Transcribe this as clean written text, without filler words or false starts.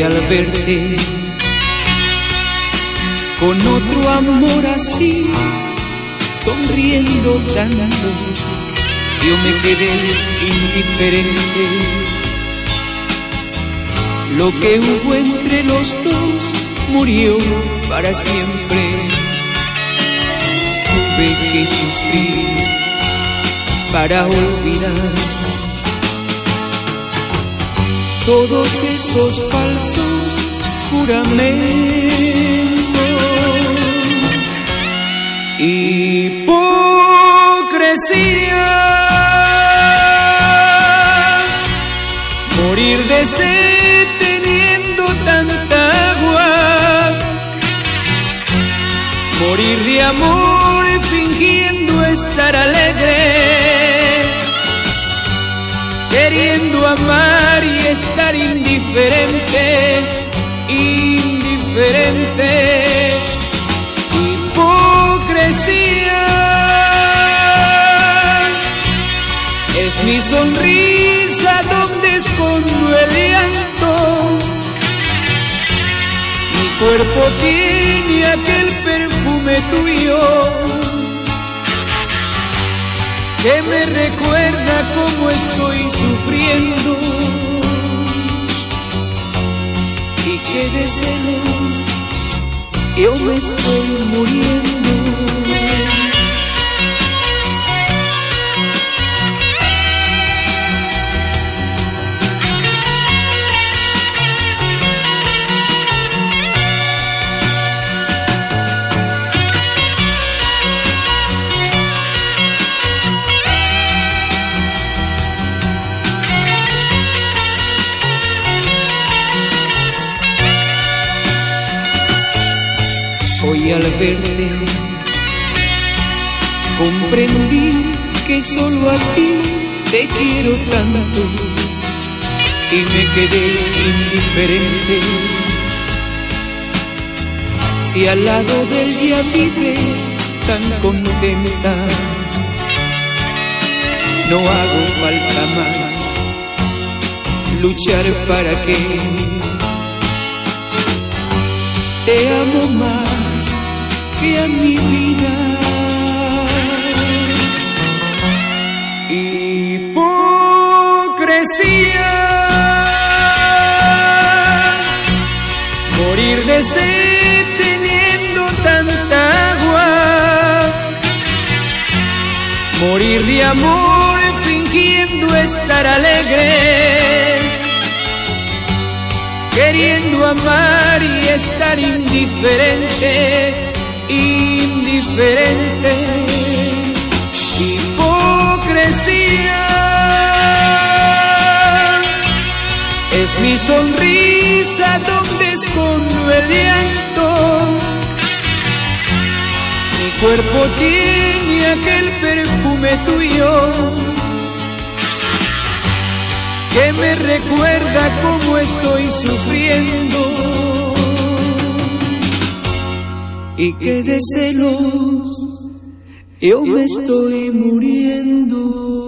al verte con otro amor así, sonriendo tanto, yo me quedé indiferente. Lo que hubo entre los dos murió para siempre. Tuve que sufrir para olvidar todos esos falsos juramentos. Hipocresía, morir de sed teniendo tanta agua, morir de amor fingiendo estar alegre, queriendo amar y estar indiferente, indiferente. Hipocresía es mi sonrisa donde escondo el llanto. Mi cuerpo tiene aquel perfume tuyo que me recuerda cómo estoy sufriendo y que de celos yo me estoy muriendo. Hoy al verte comprendí que solo a ti te quiero tanto y me quedé indiferente. Si al lado de él ya vives tan contenta, no hago falta más luchar para que te amo más que a mi vida. Hipocresía, morir de sed teniendo tanta agua, morir de amor fingiendo estar alegre, queriendo amar y estar indiferente, indiferente. Hipocresía es mi sonrisa donde escondo el llanto. Mi cuerpo tiene aquel perfume tuyo que me recuerda cómo estoy sufriendo y que de celos yo me estoy muriendo.